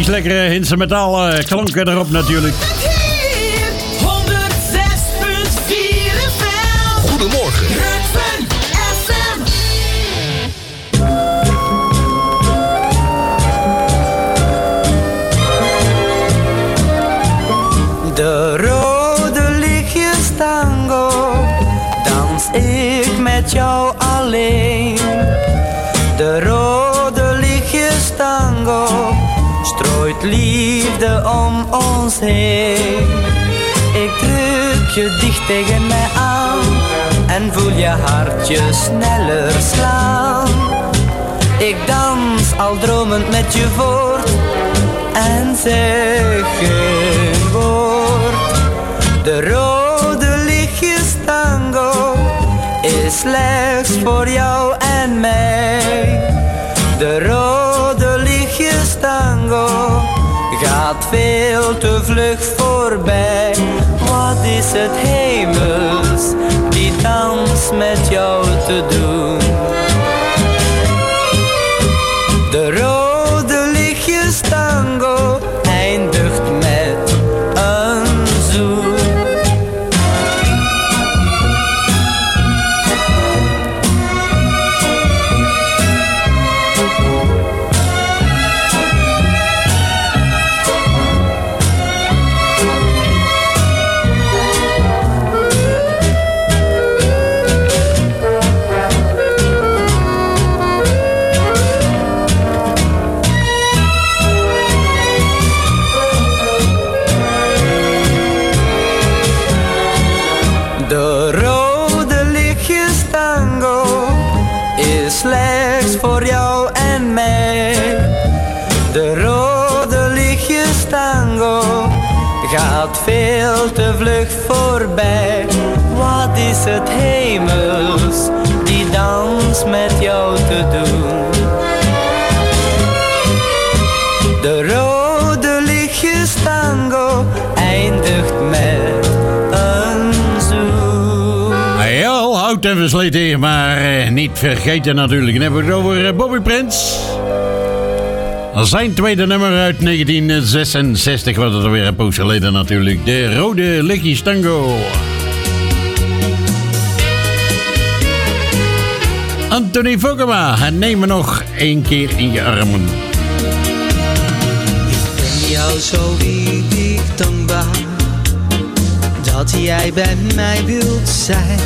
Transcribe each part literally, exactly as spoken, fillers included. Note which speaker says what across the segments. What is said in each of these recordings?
Speaker 1: lekkere Hintse metaal uh, klanken erop natuurlijk.
Speaker 2: honderdzes punt vier F M.
Speaker 3: Goedemorgen.
Speaker 2: Rukven F M.
Speaker 4: De rode lichtjes tango, dans ik met jou alleen. De rode lichtjes tango, strooit liefde om ons heen. Ik druk je dicht tegen mij aan en voel je hartje sneller slaan. Ik dans al dromend met je voort en zeg geen woord. De rode lichtjes tango is slechts voor jou en mij. De rode lichtjes tango gaat veel te vlug voorbij. Wat is het hemels, die dans met jou te doen. De rode lichtjes tango eindigt met een zoen. Slechts voor jou en mij. De rode lichtjes tango gaat veel te vlug voorbij. Wat is het hemels, die dans met jou te doen. De rode lichtjes tango eindigt met een zoen.
Speaker 1: Heel oud en versleten, maar eh, niet vergeten natuurlijk. Dan hebben we het over eh, Bobby Prince. Zijn tweede nummer uit negentien zesenzestig, wat het alweer een poos geleden natuurlijk. De rode lichtjes tango. Anthony Vogema, neem me nog één keer in je armen.
Speaker 5: Ik ben jou zo lief dankbaar dat jij bij mij wilt zijn.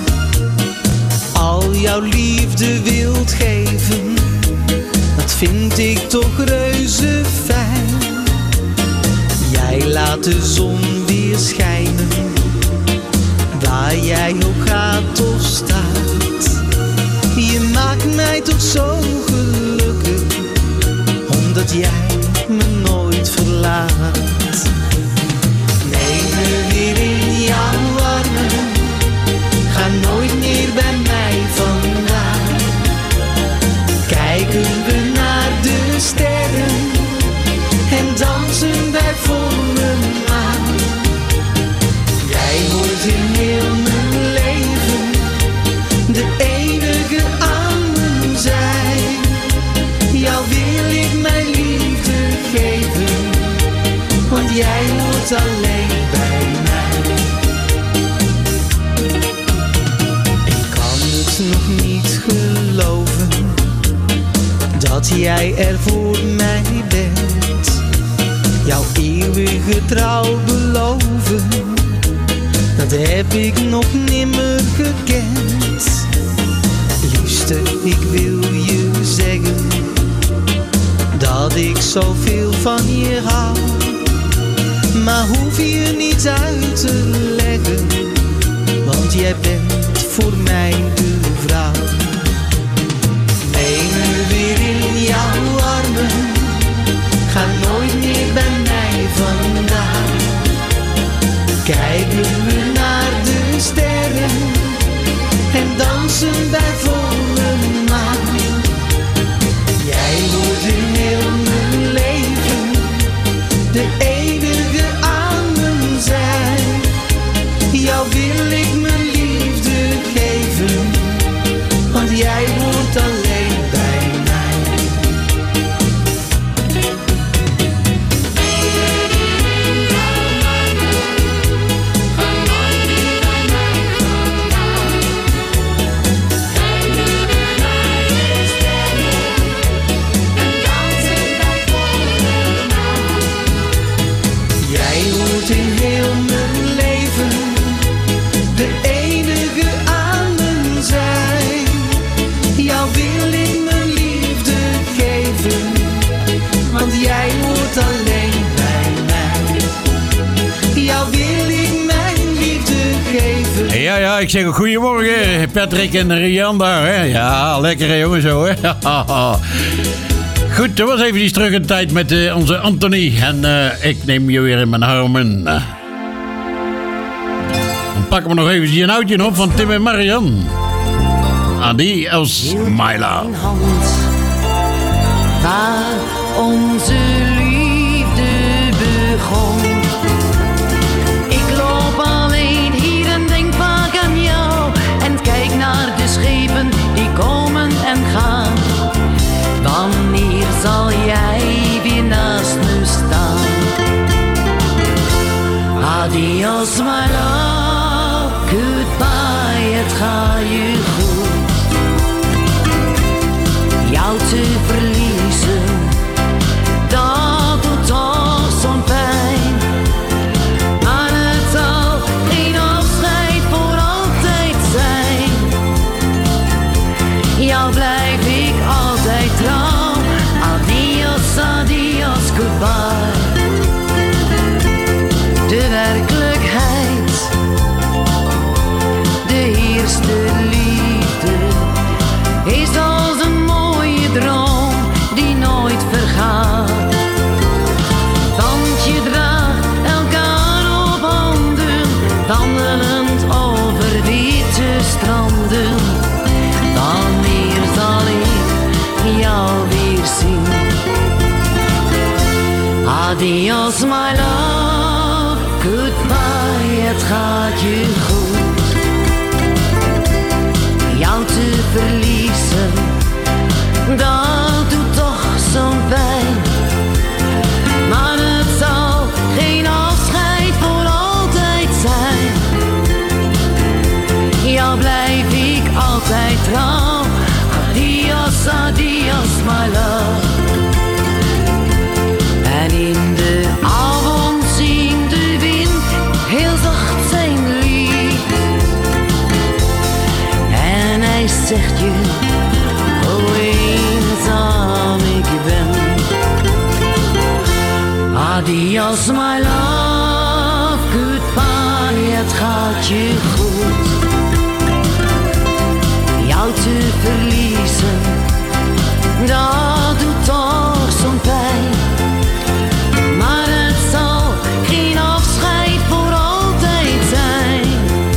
Speaker 5: Al jouw liefde wilt geven, dat vind ik toch reuze fijn. Jij laat de zon weer schijnen, waar jij ook gaat of staat. Je maakt mij toch zo gelukkig, omdat jij me nooit verlaat. Neem me weer in jouw armen, ga nooit meer bij mij vandaan. Kijken we naar de sterren en dansen bij volle maan. Jij hoort in heel mijn leven de enige aan mijn zij. Jou wil ik mijn liefde geven, want jij hoort alleen bij mij. Ik kan het nog niet geloven dat jij er voor mij bent. Jouw eeuwige trouw beloven, dat heb ik nog nimmer gekend. Liefste, ik wil je zeggen dat ik zoveel van je hou, maar hoef je niet uit te leggen, want jij bent voor mij de vrouw. Neem me weer in jouw armen, ga nooit meer bij mij vandaan. Kijken we naar de sterren en dansen bij volle maan. Jij hoort in heel mijn leven de enige aan mijn zij. Jou wil ik mijn liefde geven, want jij hoort alleen bij mij. Jou wil ik mijn liefde geven, want jij hoort alleen bij mij. Jou wil ik mijn liefde geven.
Speaker 1: Ja, ja, ik zeg ook goedemorgen, Patrick en Rian daar, hè. Ja, lekker hè, jongen, zo, hè. Goed, dat was even die terug in de tijd met uh, onze Anthony. En uh, ik neem je weer in mijn armen. Dan pakken we nog even een oudje op van Tim en Marian. Adios, my love.
Speaker 3: Waar onze liefde begon. Ik loop alleen hier en denk vaak aan jou. En kijk naar de schepen die komen en gaan. Wanneer zal jij weer naast me staan? Adios my love, goodbye, het gaat je goed. Jou te verliezen, dat doet toch zo'n pijn. Maar het zal geen afscheid voor altijd zijn. Jou blijf ik altijd trouw. Adios, adios, goodbye. De werkelijkheid, de eerste liefde, is als een mooie droom die nooit vergaat. Want je draagt elkaar op handen, wandelend over witte stranden. Wanneer zal ik jou weer zien? Adios my love, goodbye, het gaat je goed. Jou te verliezen, dat doet toch zo'n pijn. Maar het zal geen afscheid voor altijd zijn. Jou blijf ik altijd trouw. Adios, adios my love. En in de avond zingt de wind heel zacht zijn lied. En hij zegt je, hoe eenzaam ik ben. Adios my love, goodbye, het gaat je goed. Jou te verliezen, dat doet toch zo'n pijn. Maar het zal geen afscheid voor altijd zijn.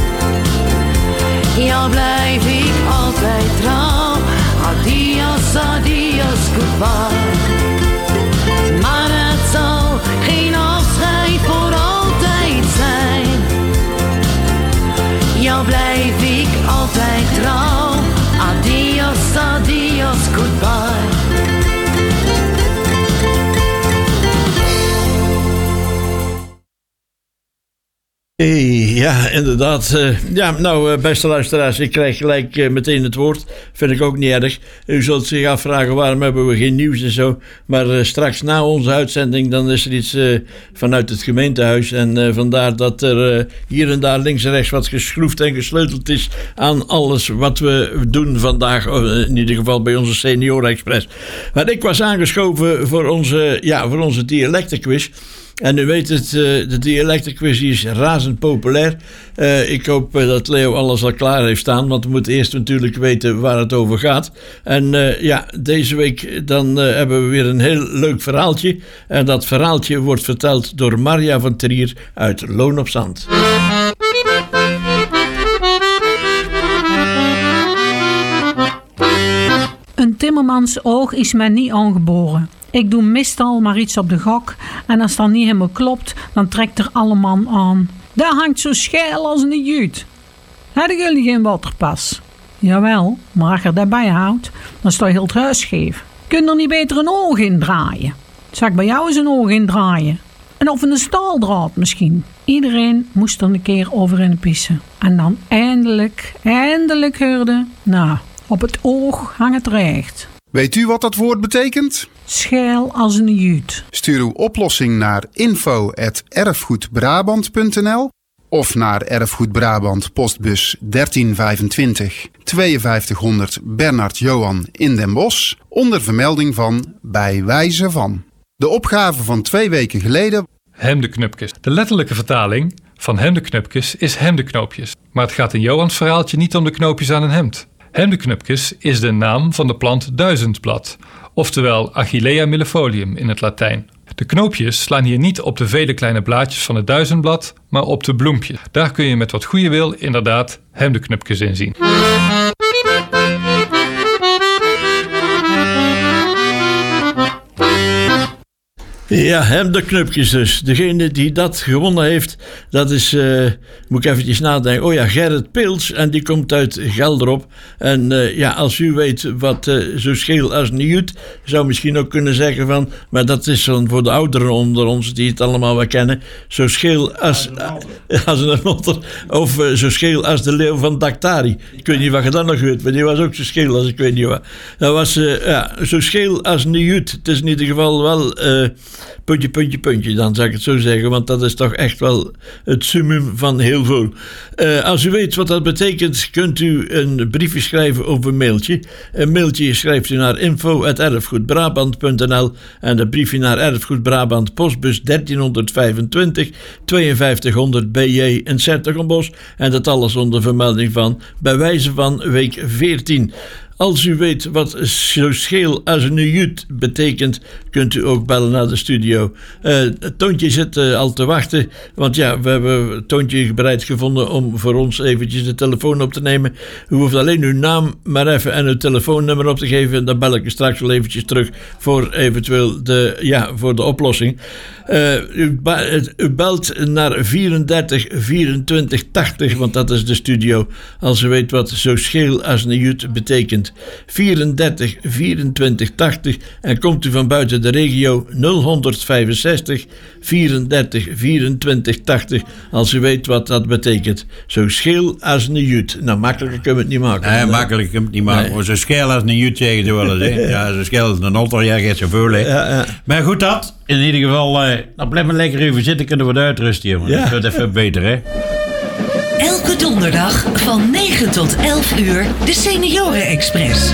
Speaker 3: Jou blijf ik altijd trouw. Adios, adios, goodbye. Maar het zal geen afscheid voor altijd zijn. Jou blijf ik altijd trouw. Adios, adios, goodbye.
Speaker 6: Hey, ja, inderdaad. Uh, ja, nou, uh, beste luisteraars, ik krijg gelijk uh, meteen het woord. Vind ik ook niet erg. U zult zich afvragen, waarom hebben we geen nieuws en zo. Maar uh, straks na onze uitzending, dan is er iets uh, vanuit het gemeentehuis. En uh, vandaar dat er uh, hier en daar links en rechts wat geschroefd en gesleuteld is aan alles wat we doen vandaag. Uh, in ieder geval bij onze Senioren Express. Maar ik was aangeschoven voor onze, ja, voor onze dialectenquiz. En u weet het, de dialectenquiz is razend populair. Uh, ik hoop dat Leo alles al klaar heeft staan, want we moeten eerst natuurlijk weten waar het over gaat. En uh, ja, deze week dan uh, hebben we weer een heel leuk verhaaltje. En dat verhaaltje wordt verteld door Marja van Trier uit Loon op Zand.
Speaker 7: Een timmermans oog is mij niet aangeboren. Ik doe meestal maar iets op de gok en als dat niet helemaal klopt, dan trekt er alle man aan. Dat hangt zo scheil als een juut. Hebben jullie geen waterpas? Jawel, maar als je dat bijhoudt, dan sta je heel het huis scheef. Kun je er niet beter een oog in draaien? Zal ik bij jou eens een oog in draaien? En of een staaldraad misschien. Iedereen moest er een keer over in pissen. En dan eindelijk, eindelijk hoorde, nou, op het oog hangt het recht.
Speaker 8: Weet u wat dat woord betekent?
Speaker 7: Scheil als een juut.
Speaker 8: Stuur uw oplossing naar info at erfgoedbrabant punt n l of naar Erfgoed Brabant postbus dertien vijfentwintig tweeënvijftighonderd Bernard Johan in Den Bosch onder vermelding van bij wijze van. De opgave van twee weken geleden.
Speaker 9: Hemdeknupjes. De letterlijke vertaling van hemdeknupjes is hemdenknoopjes. Maar het gaat in Johans verhaaltje niet om de knoopjes aan een hemd. Hemdeknupjes is de naam van de plant duizendblad, oftewel Achillea millefolium in het Latijn. De knoopjes slaan hier niet op de vele kleine blaadjes van het duizendblad, maar op de bloempjes. Daar kun je met wat goede wil inderdaad hemdeknupjes in zien.
Speaker 6: Ja, hemdeknupjes dus. Degene die dat gewonnen heeft, dat is, uh, moet ik eventjes nadenken. Oh ja, Gerrit Pils, en die komt uit Gelderop. En uh, ja, als u weet wat uh, zo scheel als een jut, zou misschien ook kunnen zeggen van, maar dat is dan voor de ouderen onder ons die het allemaal wel kennen, zo scheel als, uh, als een motter, of uh, zo scheel als de leeuw van Daktari. Ik weet niet wat je dan nog weet, maar die was ook zo scheel als ik weet niet wat. Dat was uh, ja, zo scheel als een jut. Het is in ieder geval wel Uh, puntje, puntje, puntje, dan zou ik het zo zeggen, want dat is toch echt wel het summum van heel veel. Uh, als u weet wat dat betekent, kunt u een briefje schrijven of een mailtje. Een mailtje schrijft u naar info at erfgoedbrabant punt n l en een briefje naar Erfgoed Brabant, postbus dertienhonderdvijfentwintig tweeënvijftighonderd B J in 's-Hertogenbosch en dat alles onder vermelding van bij wijze van week veertien. Als u weet wat zo scheel als een jut betekent, kunt u ook bellen naar de studio. Uh, Toontje zit uh, al te wachten, want ja, we hebben Toontje bereid gevonden om voor ons eventjes de telefoon op te nemen. U hoeft alleen uw naam maar even en uw telefoonnummer op te geven. Dan bel ik u straks wel eventjes terug voor eventueel de, ja, voor de oplossing. Uh, u, u belt naar vierendertig vierentwintig tachtig, want dat is de studio. Als u weet wat zo scheel als een jut betekent. vierendertig vierentwintig tachtig en komt u van buiten de regio nul vijfenzestig vierendertig vierentwintig tachtig als u weet wat dat betekent. Zo scheel als een jut. Nou, makkelijker kunnen we het niet maken.
Speaker 1: Nee, makkelijker kunnen we het niet maken. Nee. Zo scheel als een jut zeggen ze wel eens. Hè? Ja, zo scheel als een otter, ja, geeft zoveel. Hè? Ja, ja. Maar goed dat. In ieder geval, uh, dan blijf maar lekker even zitten, kunnen we wat uitrusten hier. Ja. Dat wordt even beter, hè?
Speaker 2: Elke donderdag van negen tot elf uur de Senioren Express.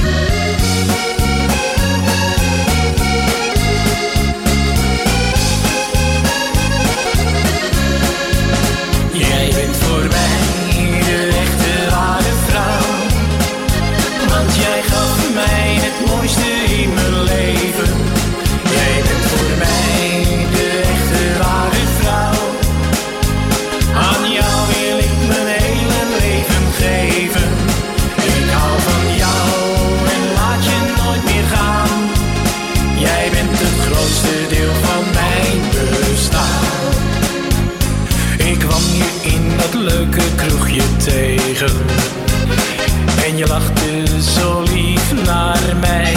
Speaker 10: Jij bent voor mij de echte ware vrouw, want jij gaf mij het mooiste in mijn leven. Jij bent voor mij de echte ware vrouw, aan jou wil ik mijn hele leven geven. Ik hou van jou en laat je nooit meer gaan. Jij bent het grootste deel van mijn bestaan. Ik kwam je in dat leuke kroegje tegen en je lachte zo lief naar mij.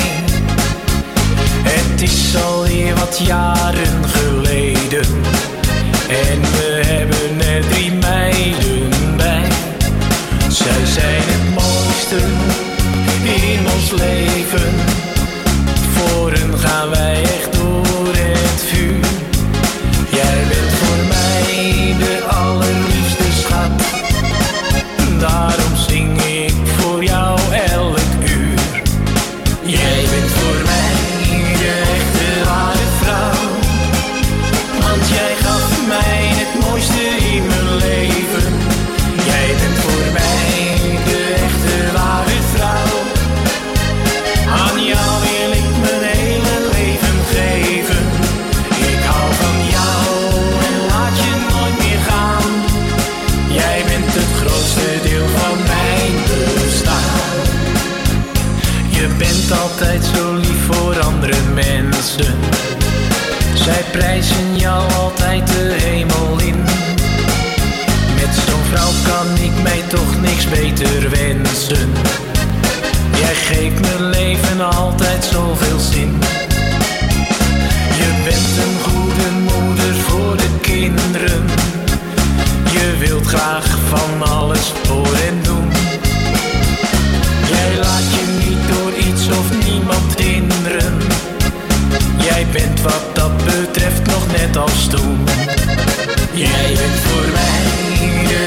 Speaker 10: Het is alweer wat jaren geleden en we hebben er drie meiden bij. Zij zijn het mooiste in ons leven. Voor hen gaan wij echt door het vuur. Jij bent voor mij de allerliefste schat. Daarom zing ik voor jou elk uur. Jij bent voor mij de echte ware vrouw, want jij gaf mij het mooiste in mijn leven. Jij bent voor mij de echte ware vrouw, aan jou wil ik mijn hele leven geven. Ik hou van jou en laat je nooit meer gaan. Jij bent het grootste deel van mijn bestaan. Je bent altijd zo lief voor andere mensen. Zij prijzen jou altijd de hemel in. Met zo'n vrouw kan ik mij toch niks beter wensen. Jij geeft mijn leven altijd zoveel zin. Je bent een goede moeder voor de kinderen. Je wilt graag van alles voor hen doen. Jij laat je niet door iets of niemand hinderen. Jij bent wat dat betreft nog net als toen. Jij bent voor mij de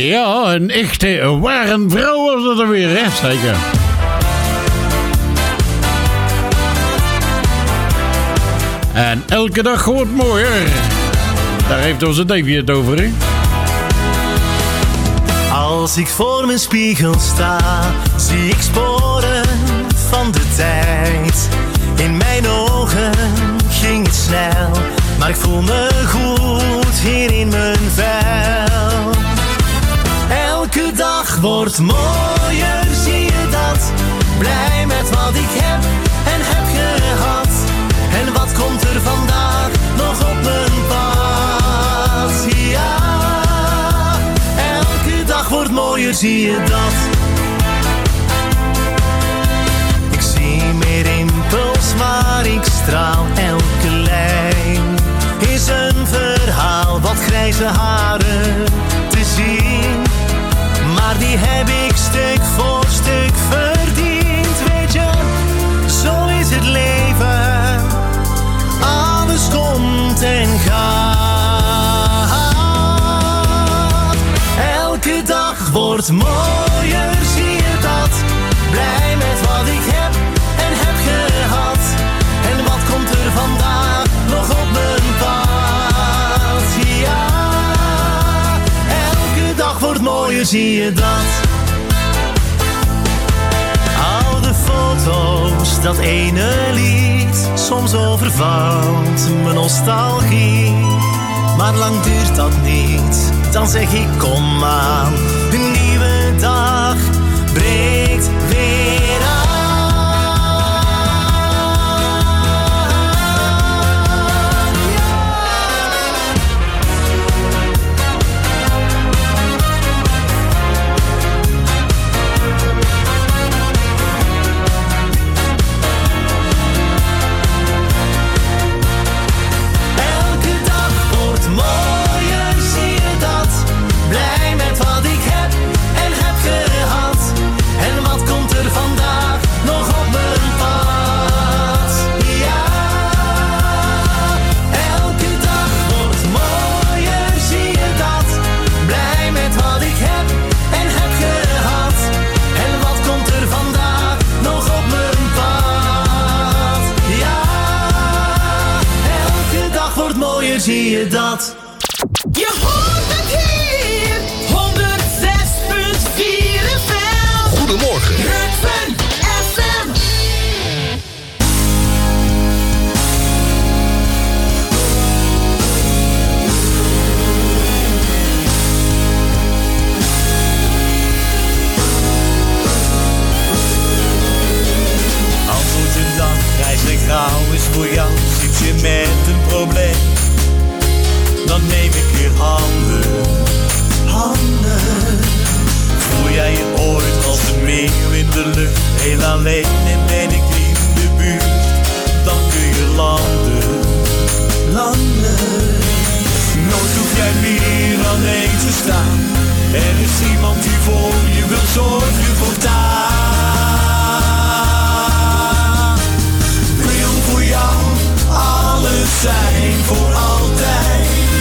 Speaker 1: Ja, een echte ware vrouw was dat er weer, hè? Zeker. En elke dag wordt mooier. Daar heeft onze Davy het over, hè?
Speaker 11: Als ik voor mijn spiegel sta, zie ik sporen van de tijd. In mijn ogen ging het snel, maar ik voel me goed hier in mijn vel. Elke dag wordt mooier, zie je dat? Blij met wat ik heb en heb gehad. En wat komt er vandaag nog op mijn pad? Ja, elke dag wordt mooier, zie je dat? Ik zie meer rimpels, maar ik straal. Elke lijn is een verhaal. Wat grijze haren te zien, maar die heb ik stuk voor stuk verdiend. Weet je, zo is het leven. Alles komt en gaat. Elke dag wordt mooier, zie je dat? Blij met wat ik heb en heb gehad. En wat komt er vandaag nog op mijn pad? Ja, elke dag wordt mooier, zie je dat? Oude foto's, dat ene lied, soms overvalt mijn nostalgie. Maar lang duurt dat niet, dan zeg ik kom aan. Een nieuwe dag breekt weer aan. Zie je dat?
Speaker 12: Je hoort het hier, honderd zes punt vier F M.
Speaker 13: Goedemorgen.
Speaker 12: Rukven F M.
Speaker 11: Als het een dag grijs en grauw is voor jou, zit je met een probleem. Dan neem ik je handen, handen. Voel jij je ooit als een meeuw in de lucht, heel alleen en ben ik in de buurt. Dan kun je landen, landen. Nooit hoef jij meer alleen te staan. Er is iemand die voor je wil zorgen voortaan. Wil voor jou alles zijn voor altijd.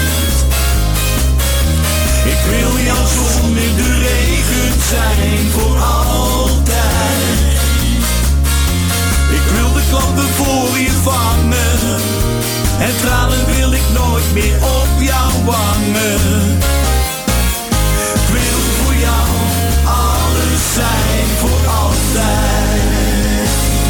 Speaker 11: Ik wil jouw zon in de regen zijn voor altijd. Ik wil de klappen voor je vangen. En tranen wil ik nooit meer op jouw wangen. Ik wil voor jou alles zijn voor altijd.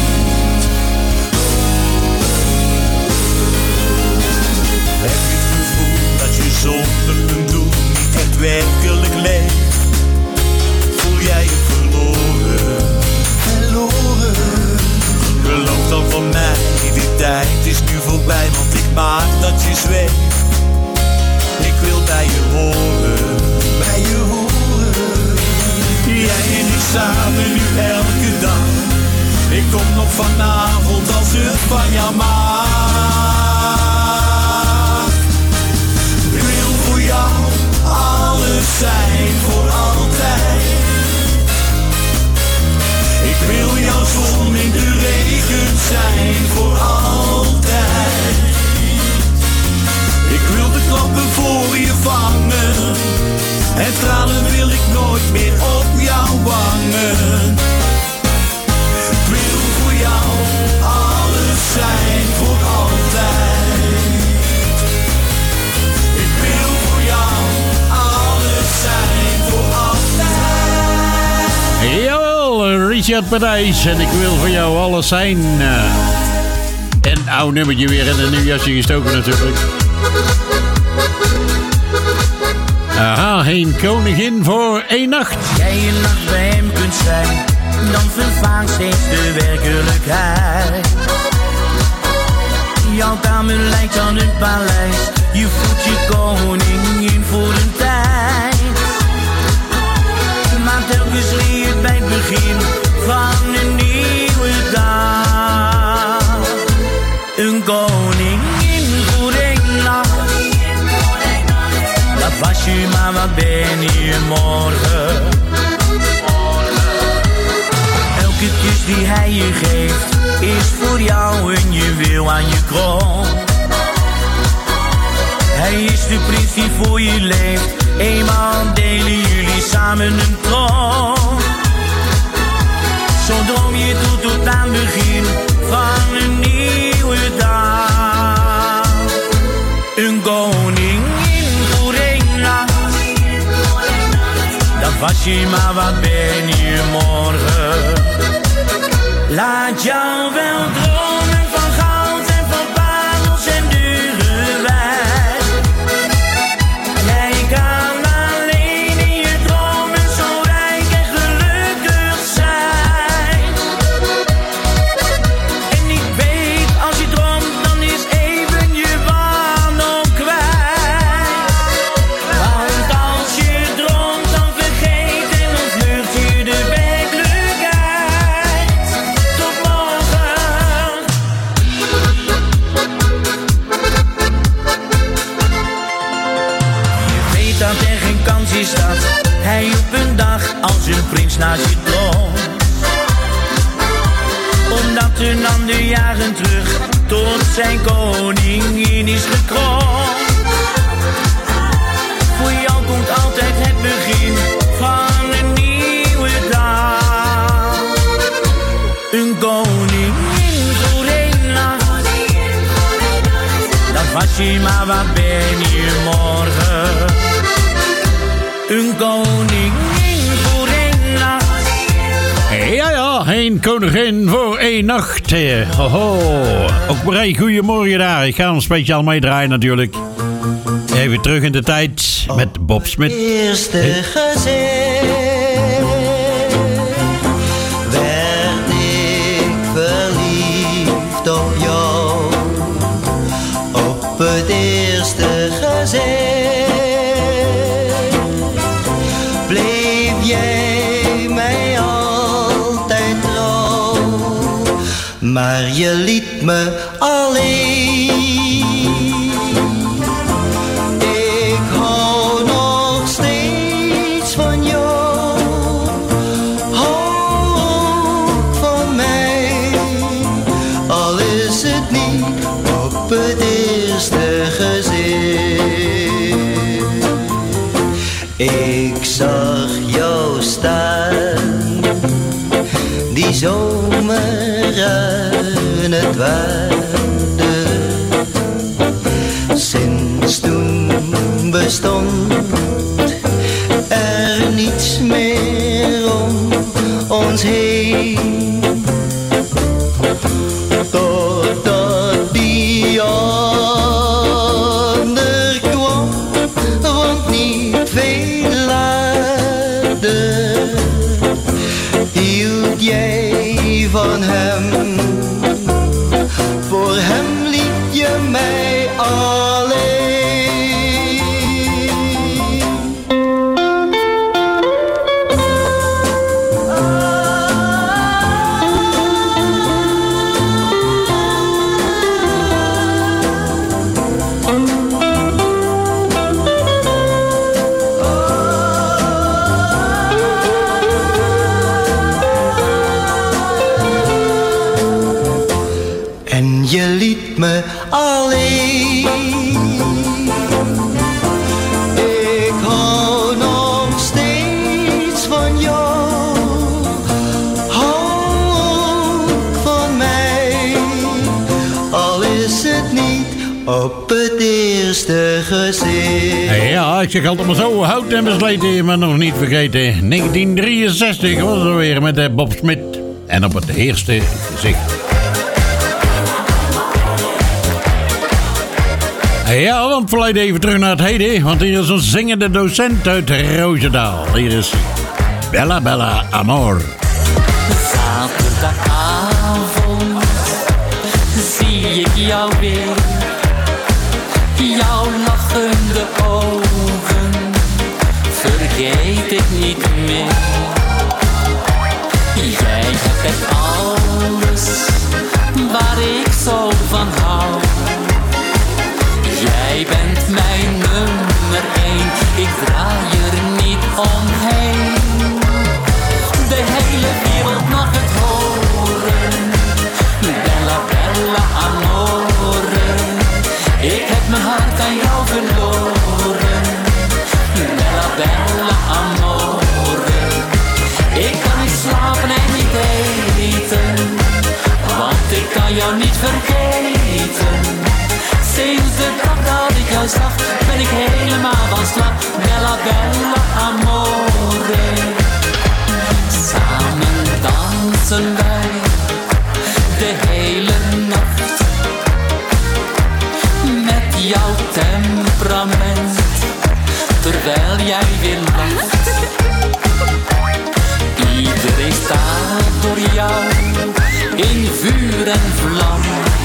Speaker 11: Heb je het gevoel dat je zonder een doel echt werkelijk leeft? Voel jij je verloren, verloren? Geloof dan van mij, die tijd is nu voorbij, want ik maak dat je zweeft. Ik wil bij je horen, bij je horen. Jij en ik samen nu elke dag. Ik kom nog vanavond als het van jou mag. Ik wil voor jou alles zijn voor altijd. Ik wil jouw zon in de regen zijn voor altijd. Ik wil de klappen voor je vangen. En tranen wil nooit meer op jouw wangen. Ik wil voor jou alles zijn voor altijd. Ik wil voor jou alles zijn voor altijd.
Speaker 1: Jawel, Richard Parijs en ik wil voor jou alles zijn. En oude nummertje weer in een nieuw jasje gestoken natuurlijk. Aha, geen koningin voor één nacht.
Speaker 10: Als jij een nacht bij hem kunt zijn, dan vervaagt steeds de werkelijkheid. Jouw kamer lijkt aan een paleis, je voelt je koningin voor een tijd. Maar telkens leert bij het begin van een nieuwe dag. Een koningin voor één nacht. Dat was je, maar wat ben je morgen? Elke kus die hij je geeft is voor jou een juweel aan je kroon. Hij is de prins die voor je leeft, eenmaal delen jullie samen een troon. Zo droom je toe tot aan het begin van een nieuwe dag. Een koningin voor één nacht. Dat was je, maar wat ben je morgen? Laat jou wel dromen van goud en van parels en dure wijn. Jij kan alleen in je dromen zo rijk en gelukkig zijn. En ik weet, als je droomt, dan is even je wanhoop kwijt. Want als je droomt, dan vergeet en dan vlucht je de werkelijkheid. Tot morgen. Je weet dat er geen kans is dat hij op een dag als een prins naast je droomt. Omdat een ander jaren terug tot zijn koningin is gekroond. Voor jou komt altijd het begin van een nieuwe dag. Een koningin voor één nacht. Dat was je, maar wat ben je morgen? Een koningin voor één nacht.
Speaker 1: Ja, ja, geen koningin voor één nacht. Eh, Hoho. Ook Marij, goedemorgen daar. Ik ga hem speciaal meedraaien natuurlijk. Even terug in de tijd met Bob Smit.
Speaker 4: Eerste gezin werd ik verliefd op jou. Op het eerste gezin bleef jij mij altijd trouw, maar je liet me alleen. Ik hou nog steeds van jou, hou ook van mij, al is het niet op het eerste gezin. Ik zag jou staan, die zomer aan het water. Sinds toen bestond er niets meer om ons heen. Totdat die ander kwam, want niet veel later hield jij van hem. Voor hem liet je mij alleen. Ah. op het eerste gezicht.
Speaker 1: Ja, ik zeg altijd maar zo, hout en besleten, maar nog niet vergeten. negentien drieënzestig was het weer met de Bob Smit. En op het eerste gezicht. Ja, want verleid even terug naar het heden, want hier is een zingende docent uit Roosendaal. Hier is Bella Bella Amor.
Speaker 13: Zaterdagavond zie ik jou weer, jouw lachende ogen vergeet ik niet meer. Jij hebt echt alles waar ik zo van hou. Jij bent mijn nummer één, ik draai er niet omheen. De hele wereld mag het horen, Bella Bella Amore. Ik heb mijn hart aan jou verloren, Bella Bella Amore. Ik kan niet slapen en niet eten, want ik kan jou niet vergeten. Sinds de dag dat ik jou zag, ben ik helemaal van slag, Bella Bella Amore. Samen dansen wij de hele nacht, met jouw temperament, terwijl jij weer lacht. Iedereen staat door jou in vuur en vlam.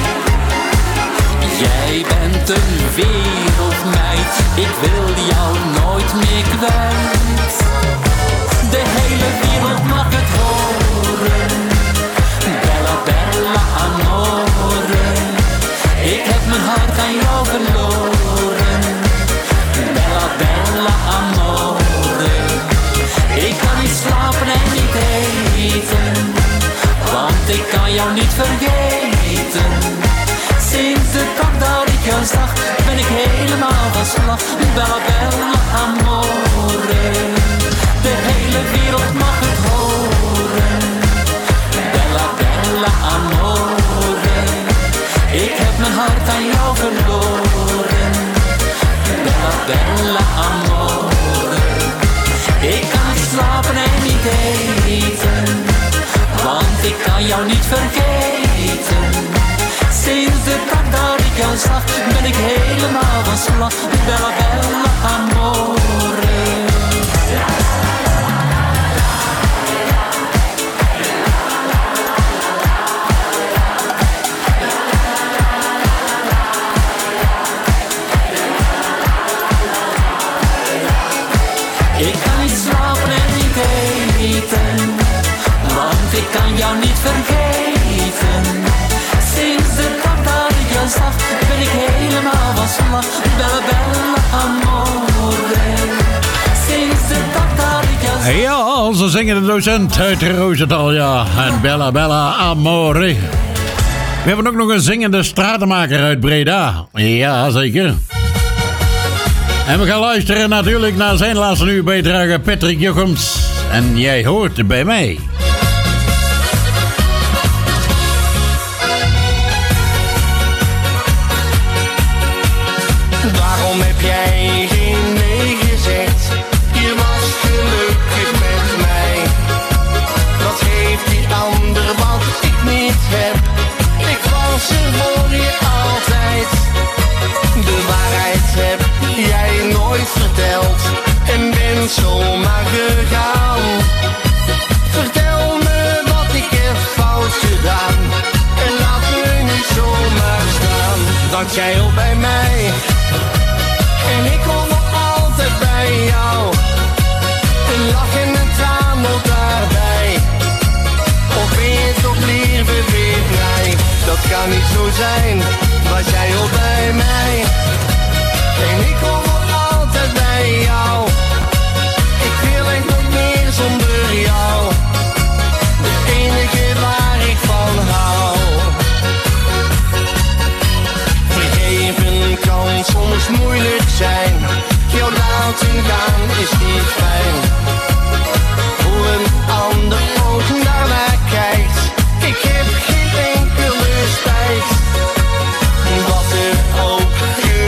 Speaker 13: Jij bent een wereldmeid, ik wil jou nooit meer kwijt. De hele wereld mag het horen, Bella Bella Amore. Ik heb mijn hart aan jou verloren, Bella Bella Amore. Ik kan niet slapen en niet eten, want ik kan jou niet vergeten. Sinds de dag dat ik jou zag, ben ik helemaal van slag, Bella Bella Amore. De hele wereld mag het horen, Bella Bella Amore. Ik heb mijn hart aan jou verloren, Bella Bella Amore. Ik kan niet slapen en niet eten, want ik kan jou niet vergeten. Sinds de dag dat ik jou zag, ben ik helemaal van slag, Bella Bella Amore. Ik kan niet slapen en niet eten, want ik kan jou niet vergeten. Sinds de dag dat ik jou zag, ben ik helemaal van slag, Bella Bella Amore. Sinds de dag dat ik jou zag.
Speaker 1: Ja, onze zingende docent uit Roosendaal, ja. En Bella Bella Amore. We hebben ook nog een zingende stratenmaker uit Breda. Ja, zeker. En we gaan luisteren natuurlijk naar zijn laatste uur bijdrage, Patrick Jochems. En jij hoort bij mij.
Speaker 14: Waarom heb jij geen nee gezegd? Je was gelukkig met mij. Wat heeft die ander wat ik niet heb? Ik was er voor je altijd. De waarheid heb jij nooit verteld en ben zomaar gegaan. Vertel me wat ik heb fout gedaan en laat me niet zomaar staan. Dat jij al bij mij en ik kom nog altijd bij jou. Een lach en een traan nog daarbij. Of ben je toch liever weer vrij? Dat kan niet zo zijn, was jij al bij mij. En ik kom nog altijd bij jou. Ik wil echt nog meer zonder jou. De enige waar ik van hou. Vergeven kan soms moeilijk zijn. Jou laten gaan is niet fijn. Hoe een ander ook daarnaar kijkt. Ik heb geen enkele spijt. Wat er ook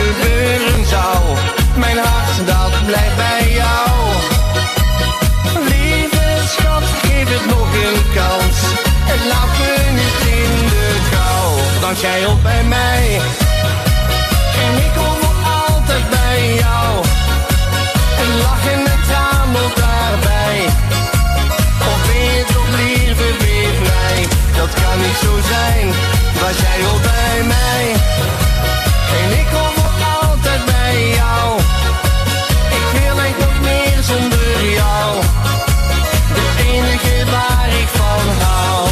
Speaker 14: jij ook bij mij. En ik kom nog altijd bij jou. Een lach en een traan nog daarbij. Of ben je toch liever weer vrij? Dat kan niet zo zijn, was jij ook bij mij. En ik kom nog altijd bij jou. Ik wil echt nog meer zonder jou. De enige waar ik van hou.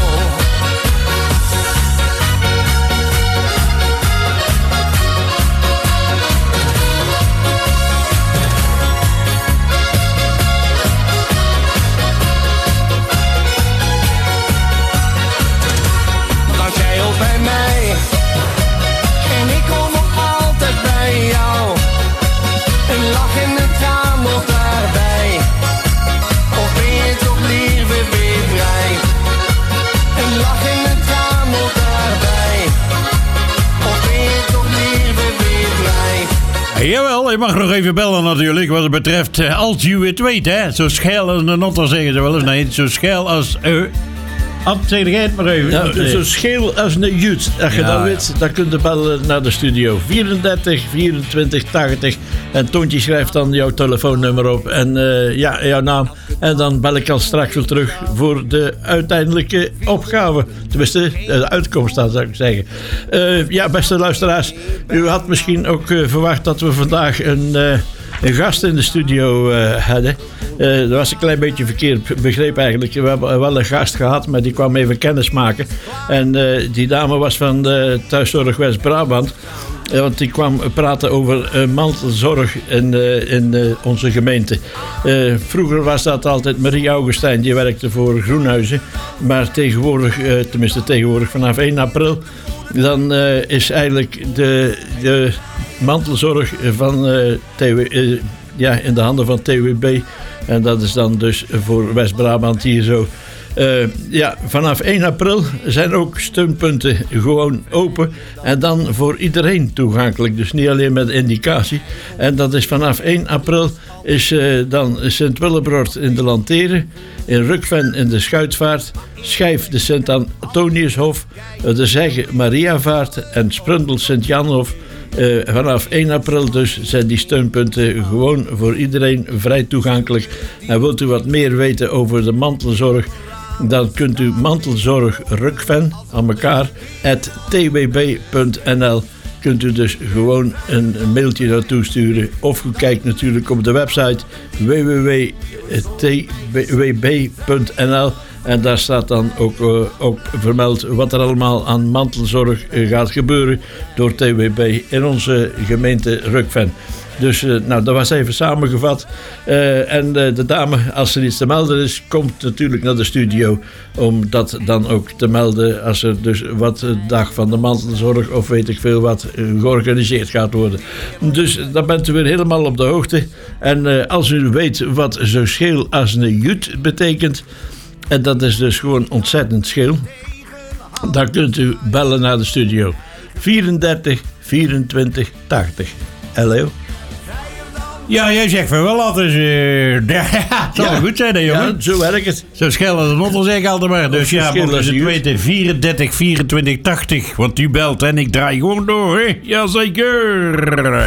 Speaker 14: Was jij ook bij mij? En ik kom nog altijd bij jou. Een lach en een traan nog daarbij. Of ben je toch liever weer vrij? Een lach en een traan nog daarbij. Of ben je toch liever weer vrij?
Speaker 1: Jawel, je mag nog even bellen natuurlijk wat het betreft uh, als je het weet, hè. Zo schel als een otter zeggen ze wel eens. Nee, zo schel als... Uh, Ad, zeg jij het maar even.
Speaker 6: Ja, zo scheel als een jut. Als je
Speaker 1: Ja,
Speaker 6: dat
Speaker 1: ja.
Speaker 6: weet, dan kun je bellen naar de studio. vierendertig vierentwintig tachtig. En Toontje schrijft dan jouw telefoonnummer op. En uh, ja, jouw naam. En dan bel ik al straks weer terug voor de uiteindelijke opgave. Tenminste, de uitkomst dan, zou ik zeggen. Uh, ja, beste luisteraars. U had misschien ook uh, verwacht dat we vandaag een... Uh, een gast in de studio uh, hadden. Uh, dat was een klein beetje verkeerd begrepen eigenlijk. We hebben wel een gast gehad, maar die kwam even kennis maken. En uh, die dame was van de Thuiszorg West-Brabant. Uh, want die kwam praten over uh, mantelzorg in, uh, in uh, onze gemeente. Uh, vroeger was dat altijd Marie Augustijn, die werkte voor Groenhuizen. Maar tegenwoordig, uh, tenminste tegenwoordig vanaf één april... dan uh, is eigenlijk de, de mantelzorg van, uh, T W, uh, ja, in de handen van T W B. En dat is dan dus voor West-Brabant hier zo. Uh, ja, vanaf één april zijn ook steunpunten gewoon open. En dan voor iedereen toegankelijk. Dus niet alleen met indicatie. En dat is vanaf één april is uh, dan Sint-Willebrord in de Lantere. In Rukven in de Schuitvaart. Schijf de Sint-Antoniushof. De Zegge Mariavaart. En Sprundel Sint-Janhof. Uh, vanaf één april dus zijn die steunpunten gewoon voor iedereen vrij toegankelijk. En wilt u wat meer weten over de mantelzorg, dan kunt u mantelzorg Rukven aan elkaar at t w b punt n l kunt u dus gewoon een, een mailtje naartoe sturen. Of u kijkt natuurlijk op de website w w w punt t w b punt n l. En daar staat dan ook, uh, ook vermeld wat er allemaal aan mantelzorg uh, gaat gebeuren door T W B in onze gemeente Rukven. Dus uh, nou, dat was even samengevat. Uh, en uh, de dame, als er iets te melden is, komt natuurlijk naar de studio om dat dan ook te melden als er dus wat dag van de mantelzorg of weet ik veel wat uh, georganiseerd gaat worden. Dus dan bent u weer helemaal op de hoogte. En uh, als u weet wat zo scheel als een jut betekent, en dat is dus gewoon ontzettend scheel, dan kunt u bellen naar de studio. vierendertig vierentwintig tachtig. Hallo?
Speaker 1: Ja, jij zegt van wel altijd. Uh, ja, het zal wel goed zijn, hè, jongen.
Speaker 6: Ja, zo werkt het.
Speaker 1: Zo schel als een otter, zeg ik altijd maar. Dus
Speaker 6: zo
Speaker 1: ja,
Speaker 6: scheel
Speaker 1: mocht
Speaker 6: als
Speaker 1: je
Speaker 6: een
Speaker 1: het
Speaker 6: jut.
Speaker 1: weten, vierendertig vierentwintig tachtig. Want u belt en ik draai gewoon door, hè. Jazeker.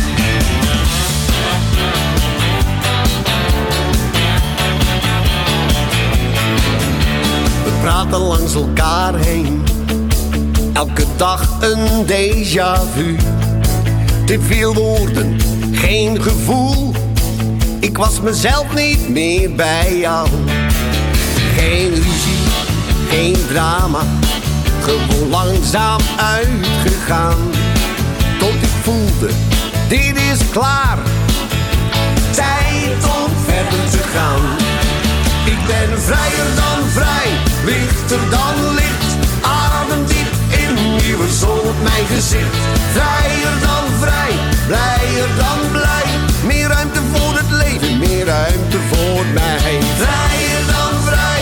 Speaker 14: We praten langs elkaar heen. Elke dag een déjà vu. Te veel woorden, geen gevoel. Ik was mezelf niet meer bij jou. Geen ruzie, geen drama. Gewoon langzaam uitgegaan. Tot ik voelde, dit is klaar. Tijd om verder te gaan. Ik ben vrijer dan vrij, lichter dan licht. Ademdiep in nieuwe zon op mijn gezicht. Vrijer dan vrij, blijer dan blij. Meer ruimte voor het leven, meer ruimte voor mij. Vrijer dan vrij,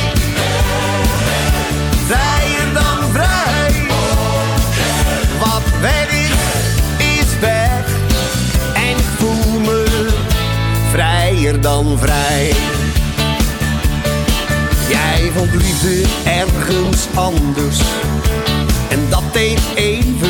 Speaker 14: vrijer dan vrij. Wat weg is, is weg. En ik voel me vrijer dan vrij. Jij vond liefde ergens anders. En dat deed even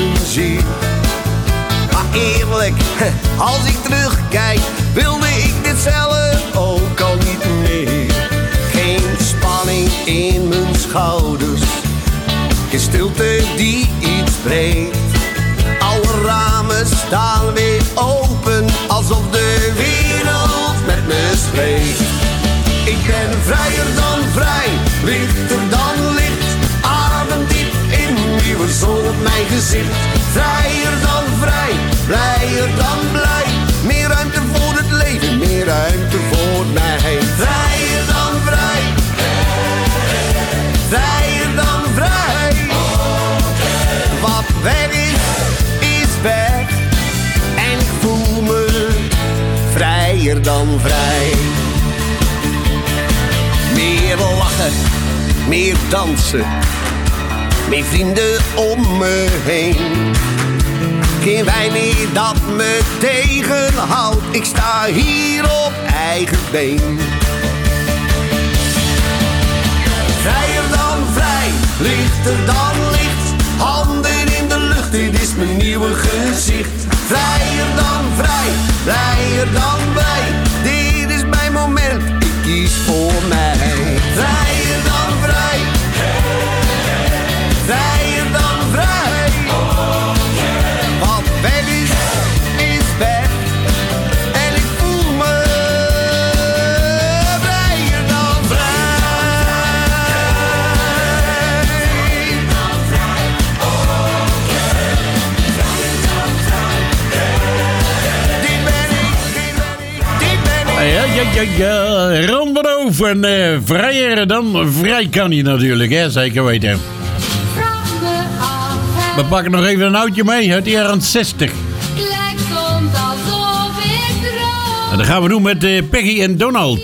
Speaker 15: gelijk. Als ik terugkijk, wilde ik dit zelf ook al niet meer. Geen spanning in mijn schouders, geen stilte die iets breekt. Alle ramen staan weer open, alsof de wereld met me spreekt. Ik ben vrijer dan vrij, lichter dan licht. Ademdiep in nieuwe zon op mijn gezicht. Vrijer dan vrij, blijer dan blij. Meer ruimte voor het leven, meer ruimte voor mij. Vrijer dan vrij, vrijer dan vrij. Wat weg is, is weg. En ik voel me vrijer dan vrij. Meer lachen, meer dansen, meer vrienden om me heen. Geen wijn meer dat me tegenhoudt, ik sta hier op eigen been. Vrijer dan vrij, lichter dan licht. Handen in de lucht, dit is mijn nieuwe gezicht. Vrijer dan vrij, blijer dan blij. Dit is mijn moment, ik kies voor mij. Vrijer dan vrij, vrijer dan vrij. Wat weg is, is weg. En ik voel me vrijer dan vrij. Dit ben ik, dit ben ik, dit ben ik.
Speaker 1: Ja, ja, ja, ja. Ron Bedoof en uh, vrijer dan vrij kan hij natuurlijk, hè? Zeker weten. We pakken nog even een oudje mee uit de jaren zestig. En dat gaan we doen met uh, Peggy en Donald.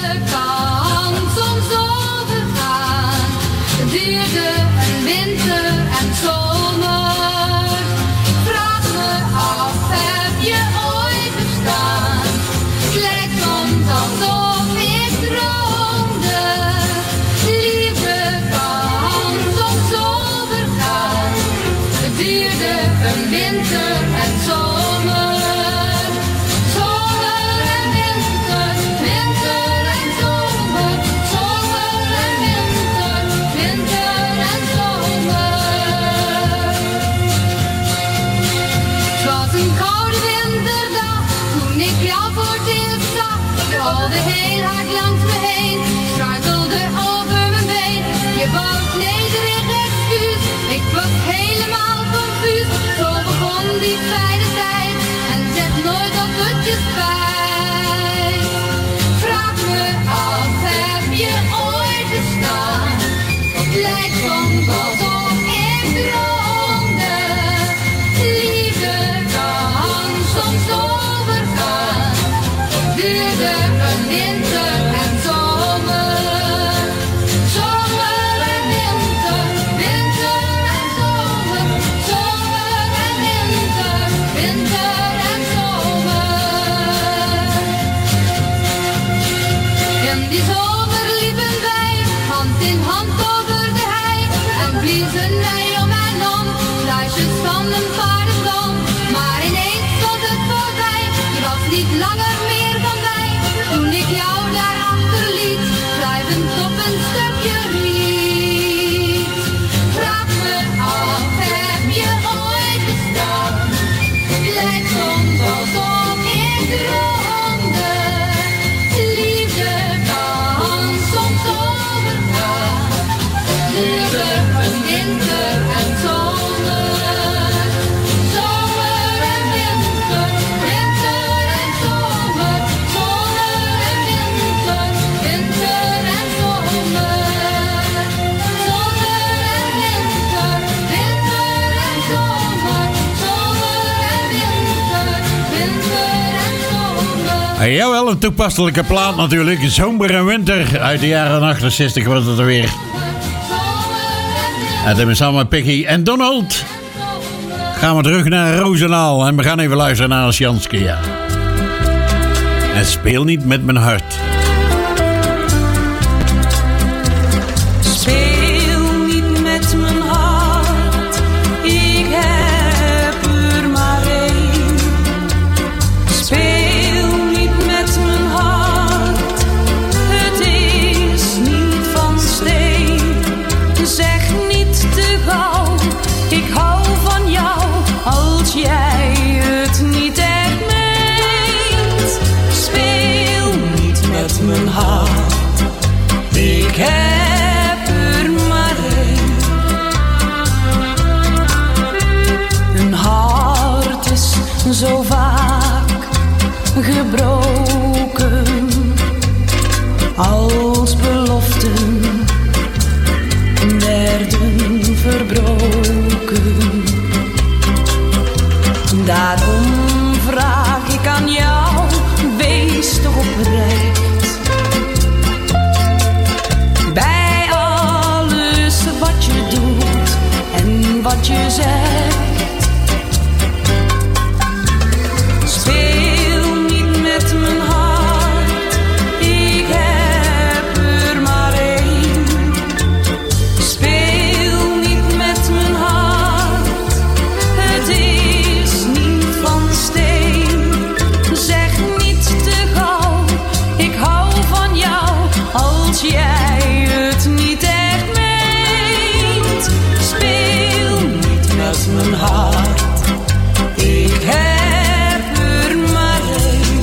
Speaker 1: Jawel, een toepasselijke plaat natuurlijk. Zomer en winter uit de jaren achtenzestig was het er weer. En dan samen met Peggy en Donald gaan we terug naar Roosendaal. En we gaan even luisteren naar Sjanske, ja. En speel niet met mijn hart.
Speaker 12: Speel niet met mijn hart, ik heb er maar één.
Speaker 3: heb er maar één. Een hart is zo vaak gebroken als beloften werden verbroken. Daarom vraag ik aan jou, wees toch oprecht. Bij alles wat je doet en wat je zegt. Speel niet met mijn hart, ik heb er maar één. Speel niet met mijn hart, het is niet van steen. Zeg niet te gauw, ik hou van jou, als jij het niet echt meent. Speel niet met mijn hart, ik heb er maar één.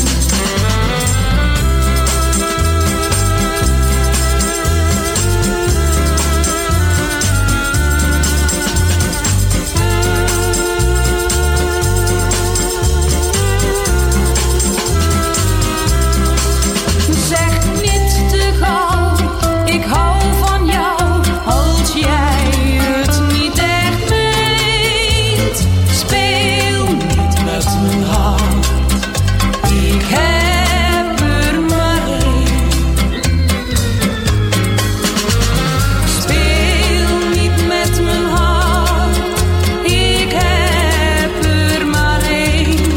Speaker 3: Zeg niet te gauw, ik hou van jou, als jij het niet echt meent. Speel niet met mijn hart, ik heb er maar één. Speel niet met mijn hart, ik heb er maar één.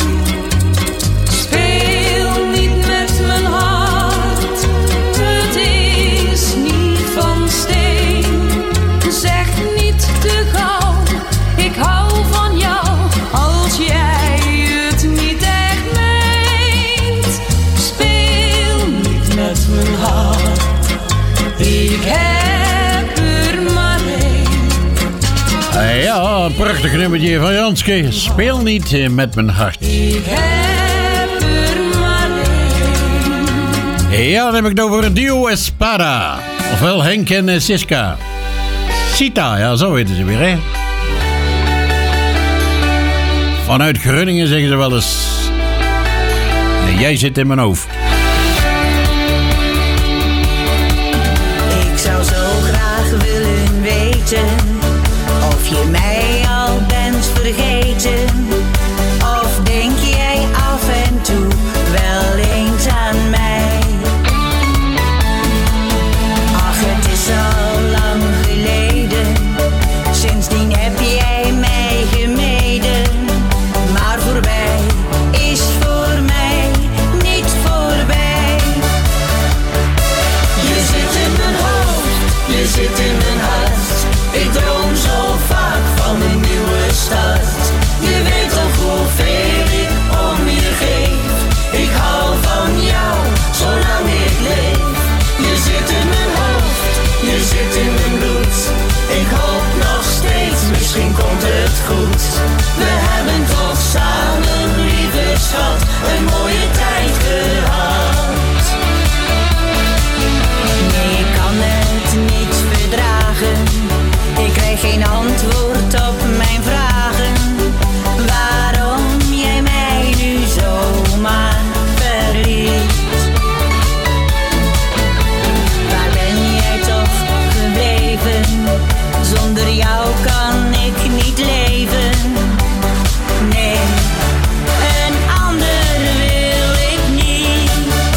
Speaker 3: Speel niet met mijn hart, het is niet van steen. Zeg niet te gauw, ik hou van jou, als jij het niet echt meent. Speel niet met mijn hart, ik heb er maar één.
Speaker 1: Eh, ja, een prachtig nummertje van Janske. Speel niet eh, met mijn hart.
Speaker 3: Ik heb er maar één.
Speaker 1: Ja, dan heb ik het over Dio Espada. Ofwel Henk en eh, Siska. Sita, ja, zo weten ze weer, hè. Vanuit Groningen zeggen ze wel eens... "Nee, jij zit in mijn hoofd."
Speaker 16: Ik zou zo graag willen weten of je mij al bent vergeten. Of denk jij af en toe wel eens aan mij? Ach, het is al lang geleden, sindsdien heb jij mij gemeden. Maar voorbij is voor mij niet voorbij.
Speaker 12: Je zit in mijn hoofd, je zit in mijn hart. Ik droom zo vaak van een nieuwe start. Je weet toch hoeveel ik om je geef. Ik hou van jou, zolang ik leef. Je zit in mijn hoofd, je zit in mijn bloed. Ik hoop nog steeds, misschien komt het goed. We hebben toch samen, lieve schat, een mooie tijd gehad.
Speaker 16: Nee, ik kan het niet verdragen. Ik krijg geen antwoord op mijn vragen. Waarom jij mij nu zomaar verliet? Waar ben jij toch gebleven? Zonder jou kan ik niet leven. Nee, een ander wil ik niet.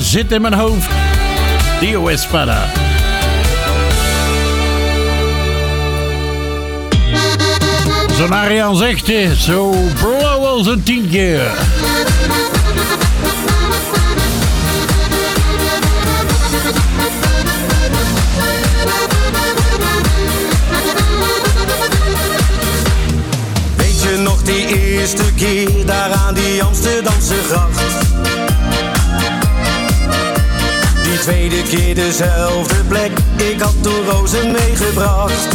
Speaker 1: zit in mijn hoofd. Dio Espada. Zo'n Ariaan zegt, zo blauw als een tientje.
Speaker 15: Weet je nog die eerste keer daar aan die Amsterdamse gracht? Die tweede keer dezelfde plek, ik had toen rozen meegebracht.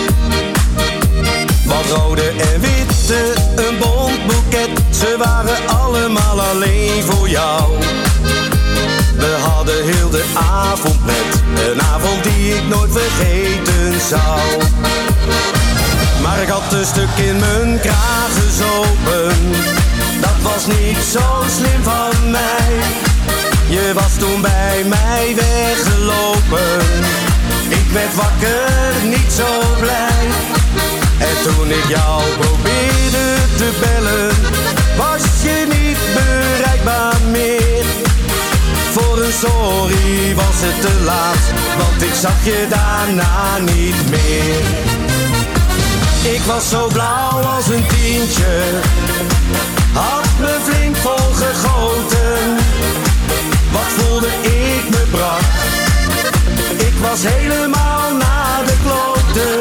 Speaker 15: Wat rode en witte, een bont boeket, ze waren allemaal alleen voor jou. We hadden heel de avond met, een avond die ik nooit vergeten zou. Maar ik had een stuk in mijn kraag gezopen, dat was niet zo slim van mij. Je was toen bij mij weggelopen, ik werd wakker, niet zo blij. En toen ik jou probeerde te bellen, was je niet bereikbaar meer. Voor een sorry was het te laat, want ik zag je daarna niet meer. Ik was zo blauw als een tientje, had me flink vol gegoten. Wat voelde ik me brak, ik was helemaal naar de kloten.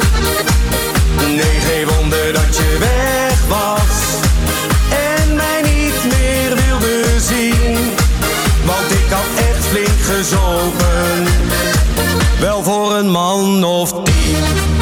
Speaker 15: Nee, geen wonder dat je weg was en mij niet meer wilde zien. Want ik had echt flink gezopen, wel voor een man of tien.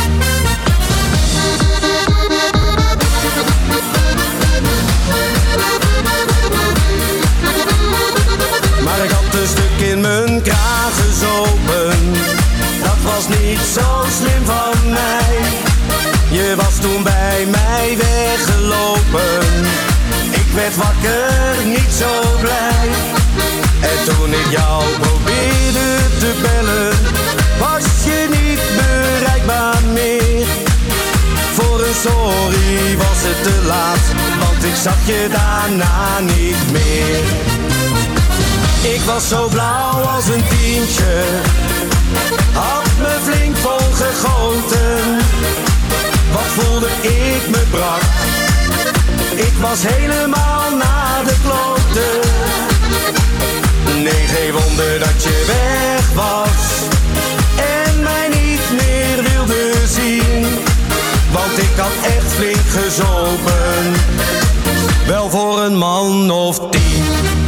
Speaker 15: Maar ik had een stuk in mijn kraag gezopen, dat was niet zo slim van mij. Je was toen bij mij weggelopen, ik werd wakker, niet zo blij. En toen ik jou probeerde te bellen, was je niet bereikbaar meer. Voor een sorry was het te laat, want ik zag je daarna niet meer. Ik was zo blauw als een tientje, had me flink vol gegoten. Wat voelde ik me brak, ik was helemaal naar de kloten. Nee, geen wonder dat je weg was en mij niet meer wilde zien. Want ik had echt flink gezopen, wel voor een man of tien.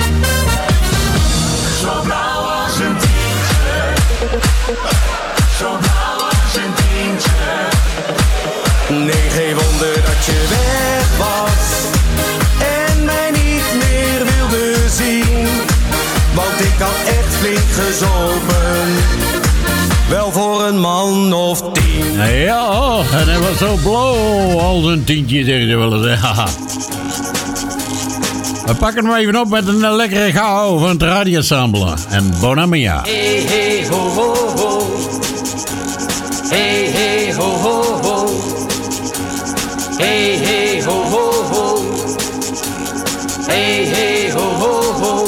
Speaker 12: Zo blauw als een tientje, zo blauw als een tientje.
Speaker 15: Nee, geen wonder dat je weg was en mij niet meer wilde zien. Want ik had echt flink gezopen, wel voor een man of tien.
Speaker 1: Ja, en hij was zo blauw als een tientje, zeg je wel eens. We pakken hem even op met een lekkere gauw van het radioensemble en Bonamia.
Speaker 13: Hey, hey, ho, ho, ho. Hey, hey, ho, ho, ho. Hey, hey, ho, ho, ho. Hey, hey, ho, ho, ho.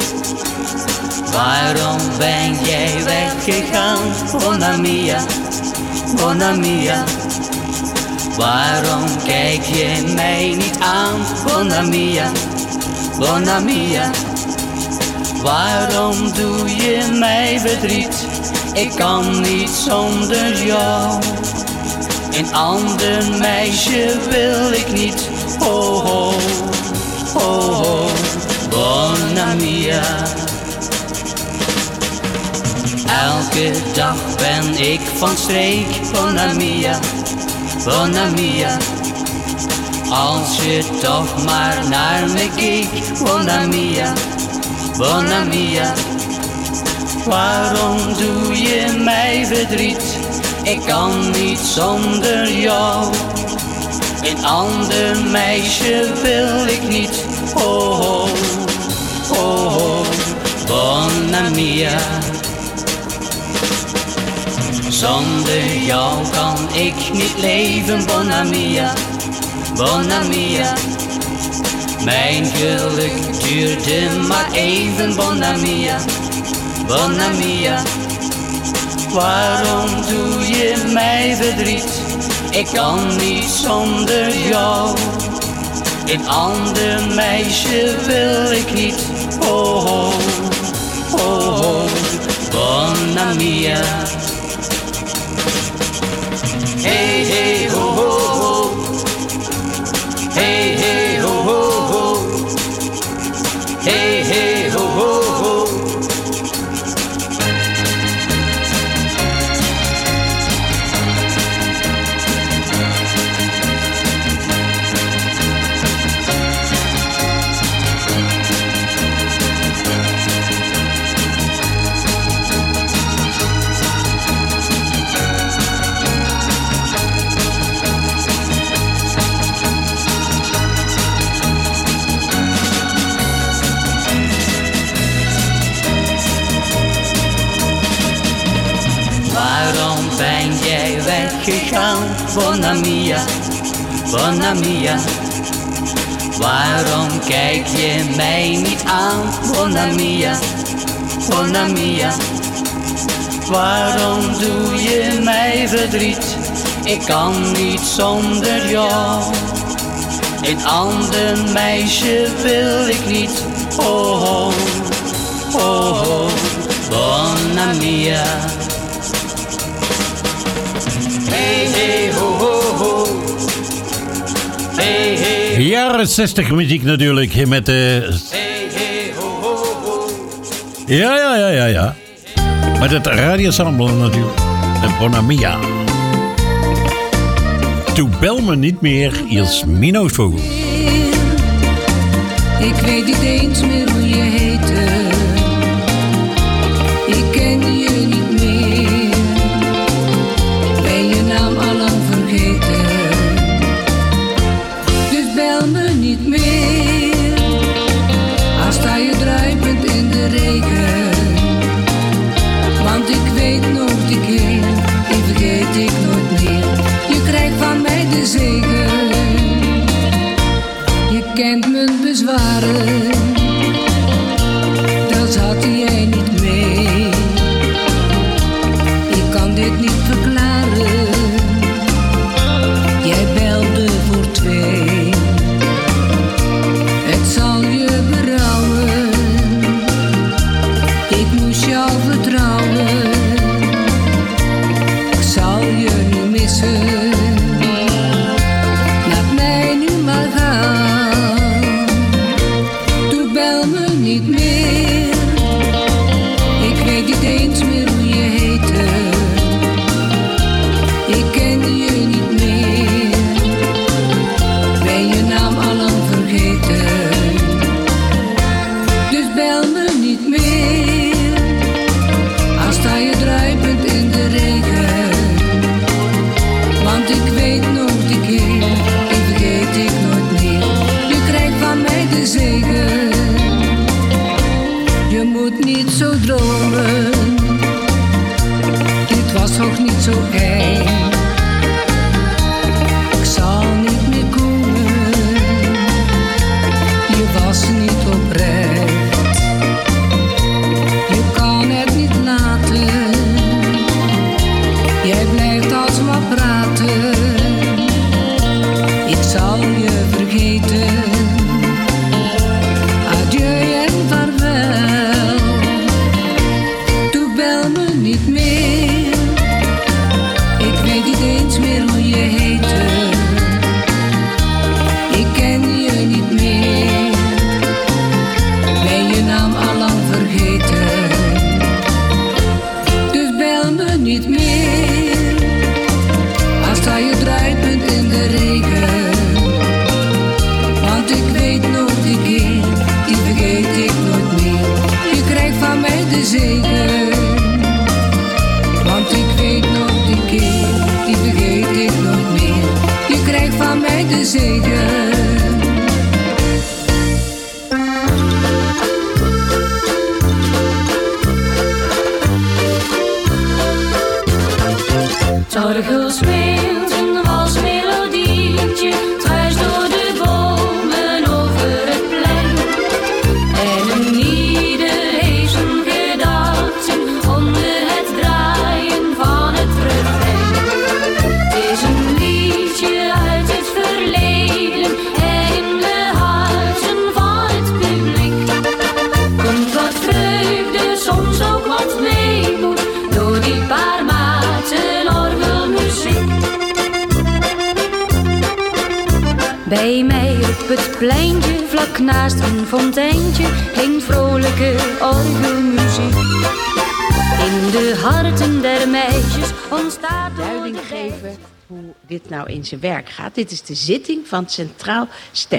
Speaker 13: Waarom ben jij weggegaan, Bonamia, Bonamia? Waarom kijk je mij niet aan, Bonamia, Bonamia? Waarom doe je mij verdriet? Ik kan niet zonder jou. Een ander meisje wil ik niet. Ho, ho, ho, ho, Bonamia. Elke dag ben ik van streek, Bonamia, Bonamia. Als je toch maar naar me keek, Bonamia, Bonamia. Waarom doe je mij verdriet? Ik kan niet zonder jou. Een ander meisje wil ik niet. Ho, ho, ho, ho, Bonamia. Zonder jou kan ik niet leven, Bonamia, Bona Mia. Mijn geluk duurde maar even, Bona Mia, Bona Mia. Waarom doe je mij verdriet? Ik kan niet zonder jou. Een ander meisje wil ik niet. Oh, oh, oh, oh. Bona Mia. Hey, hey, ho, ho, ho. Hey, hey, ho, ho, ho. Hey, hey, ho, ho, ho. Waarom ben jij weggegaan, Bona Mia, Bona Mia? Waarom kijk je mij niet aan, Bona Mia, Bona Mia? Waarom doe je mij verdriet? Ik kan niet zonder jou. Een ander meisje wil ik niet. Oh, oh, oh, oh. Bona Mia. Hey, hey, ho, ho, ho. Hey, hey.
Speaker 1: Jaren zestig muziek natuurlijk met de...
Speaker 13: Hey, hey, ho, ho, ho.
Speaker 1: Ja, ja, ja, ja, ja. Met het radioensemble natuurlijk. De Bona Mia. Toen bel me niet meer, Iels Minoosvogel.
Speaker 17: Ik weet niet eens meer hoe je heette. Ik ken je niet meer. Ben je naam allang vergeten. Dus bel me niet meer. Als sta je druipend in de regen. Want ik weet nog die keer, die vergeet ik nooit meer. Je krijgt van mij de zegen. Je kent mijn bezwaren. Dat had jij niet mee. Ik kan dit niet verklaren. Jij belde voor twee. Het zal je berouwen. Ik moest jou vertrouwen. Ik zal je nu missen. Laat mij nu maar gaan. Doe bel me niet meer.
Speaker 18: Hier op het pleintje, vlak naast een fonteintje, klinkt vrolijke orgelmuziek. In de harten der meisjes ontstaat
Speaker 19: duiding geven hoe dit nou in zijn werk gaat. Dit is de zitting van het Centraal Stem.